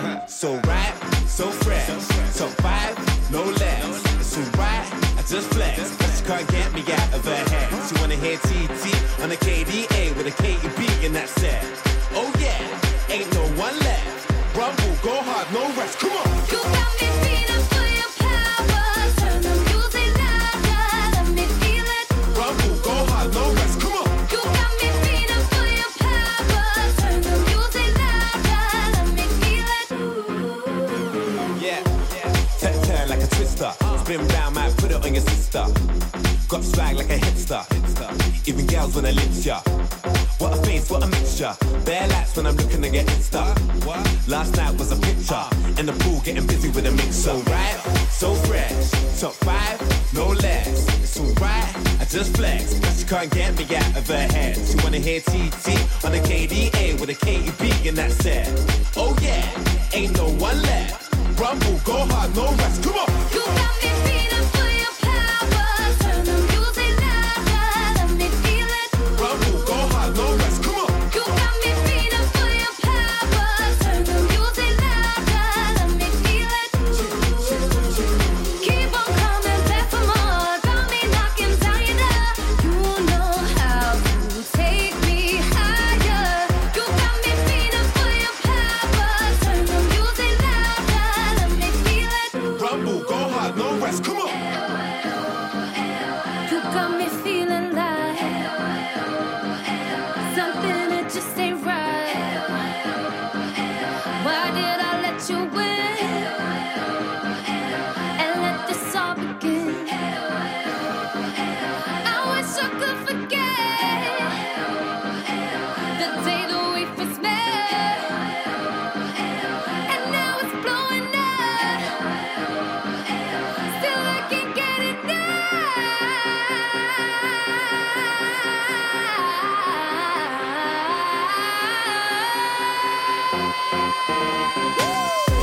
So right, so fresh. Top 5, no less. It's alright, I just flex. She can't get me out of her head. She wanna hear TT on a KDA with a KEB and that's it. Oh yeah, ain't no one left. Rumble, go hard, no rest. Come on. You got me feeling for your power. Turn the music louder, let me feel it. Rumble, go hard, no rest. Come on. You got me feeling for your power. Turn the music louder, let me feel it. Yeah, turn like a twister. Spin round, might put it on your sister. Got swag like a hipster. Even girls wanna lips ya. What a face, what a mixture. Bare lights when I'm looking to get stuck. Last night was a picture. In the pool getting busy with a mix. So right, so fresh. Top 5, no less. It's alright, I just flex. But she can't get me out of her head. She wanna hear TT on a KDA with a KEB and that's it. Oh yeah, ain't no one left. Rumble, go hard, no rest. Come on. You got me feeling for your power. Turn the music louder, let me feel it. Rumble, go hard, no rest. Come on. You got me feeling for your power. Turn the music louder, let me feel it. Keep on coming back for more. Got me knocking down your door. You know how to take me higher. You got me feeling for your power. Turn the music louder, let me feel it. Rumble, go hard, no rest. Come on. You got me feeling like something that just ain't right. Why did I let you win and let this all begin? I wish I could forget the day that we first met, and now it's blowing up. Still I can't get enough.